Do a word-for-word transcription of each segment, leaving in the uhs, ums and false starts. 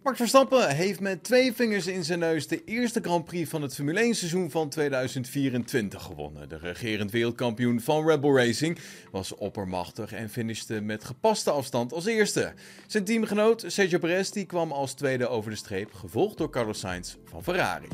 Max Verstappen heeft met twee vingers in zijn neus de eerste Grand Prix van het Formule één seizoen van tweeduizend vierentwintig gewonnen. De regerend wereldkampioen van Red Bull Racing was oppermachtig en finishte met gepaste afstand als eerste. Zijn teamgenoot Sergio Perez die kwam als tweede over de streep, gevolgd door Carlos Sainz van Ferrari.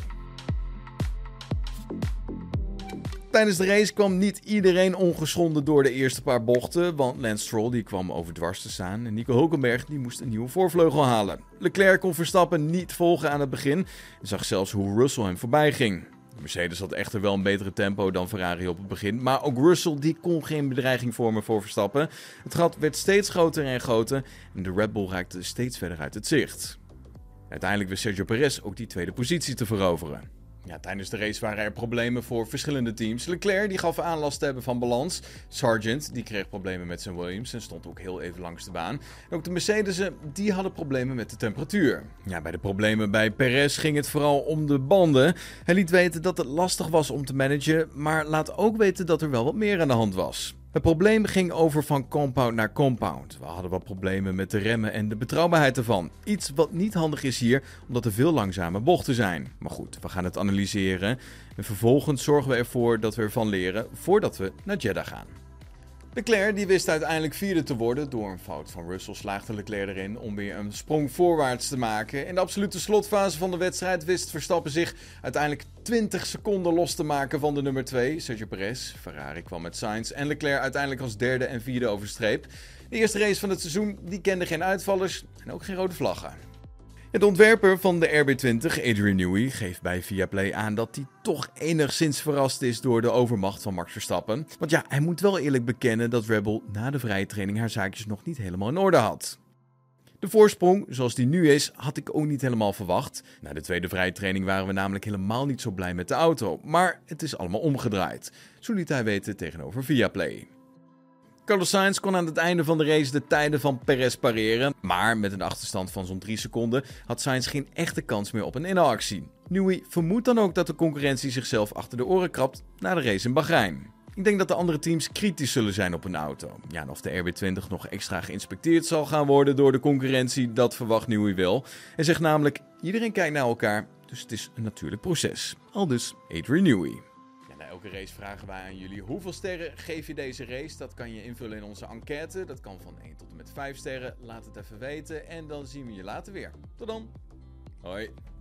Tijdens de race kwam niet iedereen ongeschonden door de eerste paar bochten, want Lance Stroll die kwam overdwars te staan en Nico Hülkenberg die moest een nieuwe voorvleugel halen. Leclerc kon Verstappen niet volgen aan het begin en zag zelfs hoe Russell hem voorbij ging. Mercedes had echter wel een betere tempo dan Ferrari op het begin, maar ook Russell die kon geen bedreiging vormen voor Verstappen. Het gat werd steeds groter en groter en de Red Bull raakte steeds verder uit het zicht. Uiteindelijk wist Sergio Perez ook die tweede positie te veroveren. Ja, tijdens de race waren er problemen voor verschillende teams. Leclerc die gaf aan last te hebben van balans. Sargent die kreeg problemen met zijn Williams en stond ook heel even langs de baan. En ook de Mercedes'en die hadden problemen met de temperatuur. Ja, bij de problemen bij Perez ging het vooral om de banden. Hij liet weten dat het lastig was om te managen, maar laat ook weten dat er wel wat meer aan de hand was. Het probleem ging over van compound naar compound. We hadden wat problemen met de remmen en de betrouwbaarheid ervan. Iets wat niet handig is hier, omdat er veel langzame bochten zijn. Maar goed, we gaan het analyseren. En vervolgens zorgen we ervoor dat we ervan leren voordat we naar Jeddah gaan. Leclerc die wist uiteindelijk vierde te worden. Door een fout van Russell slaagde Leclerc erin om weer een sprong voorwaarts te maken. In de absolute slotfase van de wedstrijd wist Verstappen zich uiteindelijk twintig seconden los te maken van de nummer twee, Sergio Perez. Ferrari kwam met Sainz en Leclerc uiteindelijk als derde en vierde over de streep. De eerste race van het seizoen die kende geen uitvallers en ook geen rode vlaggen. De ontwerper van de R B twintig, Adrian Newey, geeft bij Viaplay aan dat hij toch enigszins verrast is door de overmacht van Max Verstappen. Want ja, hij moet wel eerlijk bekennen dat Red Bull na de vrije training haar zaakjes nog niet helemaal in orde had. De voorsprong, zoals die nu is, had ik ook niet helemaal verwacht. Na de tweede vrije training waren we namelijk helemaal niet zo blij met de auto. Maar het is allemaal omgedraaid. Zo liet hij weten tegenover Viaplay. Carlos Sainz kon aan het einde van de race de tijden van Perez pareren, maar met een achterstand van zo'n drie seconden had Sainz geen echte kans meer op een inhaalactie. Newey vermoedt dan ook dat de concurrentie zichzelf achter de oren krabt na de race in Bahrein. Ik denk dat de andere teams kritisch zullen zijn op een auto. Ja, en of de R B twintig nog extra geïnspecteerd zal gaan worden door de concurrentie, dat verwacht Newey wel. Hij zegt namelijk, iedereen kijkt naar elkaar, dus het is een natuurlijk proces. Aldus Adrian Newey. Na elke race vragen wij aan jullie hoeveel sterren geef je deze race. Dat kan je invullen in onze enquête. Dat kan van één tot en met vijf sterren. Laat het even weten en dan zien we je later weer. Tot dan. Hoi.